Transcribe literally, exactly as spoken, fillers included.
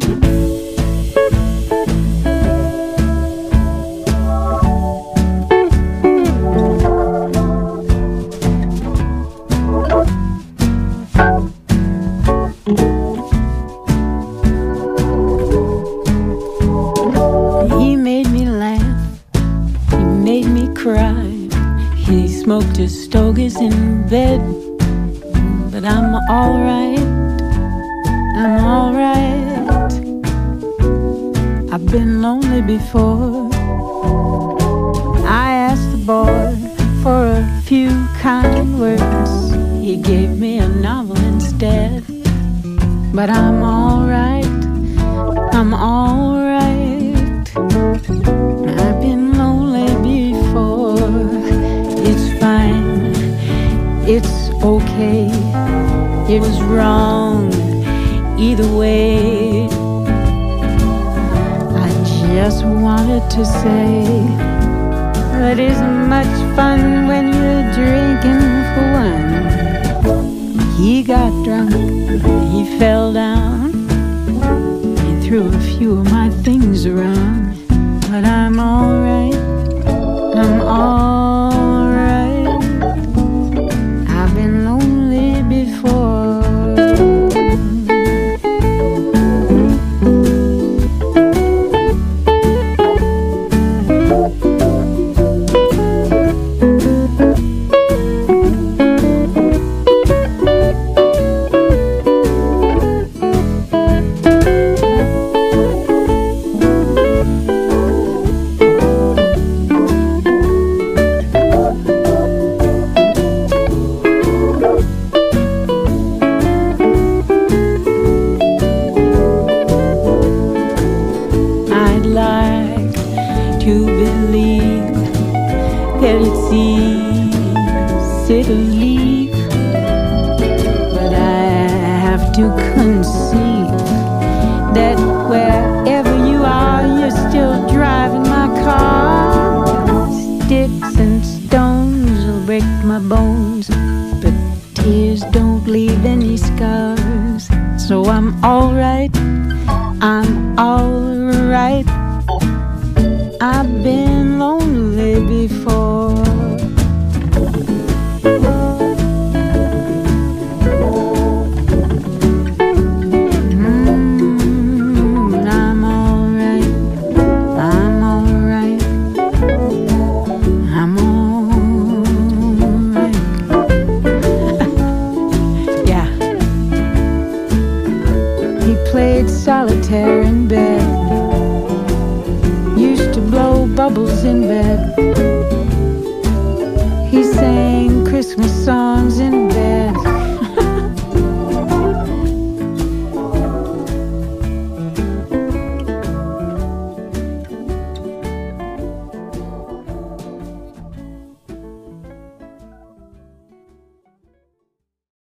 Smoked his stogies in bed, but I'm alright, I'm alright. I've been lonely before. I asked the boy for a few kind words. He gave me a novel instead, but I'm alright, I'm alright. I've been lonely before. It's fine, it's okay. It was wrong either way. I just wanted to say it isn't much fun when you're drinking for one. He got drunk, he fell down, he threw a few of my things around. But I'm alright, I'm alright. I've been lonely before. To leave, but I have to concede that wherever you are, you're still driving my car. Sticks and stones will break my bones, but tears don't leave any scars. So I'm alright, I'm alright. I've been lonely before. Solitaire in bed, used to blow bubbles in bed.